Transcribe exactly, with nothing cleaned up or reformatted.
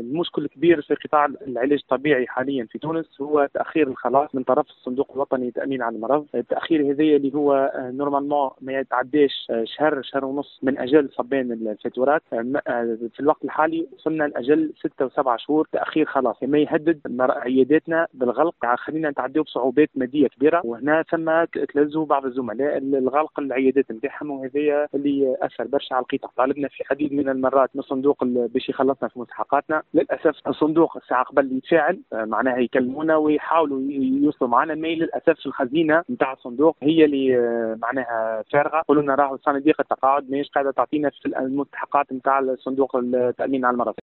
المشكل الكبير في قطاع العلاج الطبيعي حاليا في تونس هو تاخير الخلاص من طرف الصندوق الوطني للتامين على المرض. التاخير هذا اللي هو نورمالمون ما يتعداش شهر شهر ونص من اجل صبين الفاتورات، في الوقت الحالي وصلنا لاجل ستة وسبعة شهور تاخير خلاص، ما يهدد عياداتنا بالغلق، خلينا نتعدوا بصعوبات ماديه كبيره. وهنا ثم تلزوا بعض الزملاء الغلق العيادات نتاعهم، وهذا اللي اثر برشا على القطاع. طالبنا في عديد من المرات من الصندوق باش يخلصنا في مستحقاتنا، للاسف الصندوق الساعه قبل يتفاعل معناها يكلمونا ويحاولوا يوصلوا معنا، ما للاسف الخزينه نتاع الصندوق هي اللي معناها فارغه. قالوا لنا راهو صناديق التقاعد ماهيش قاعده تعطينا في المستحقات نتاع الصندوق التامين على المرض.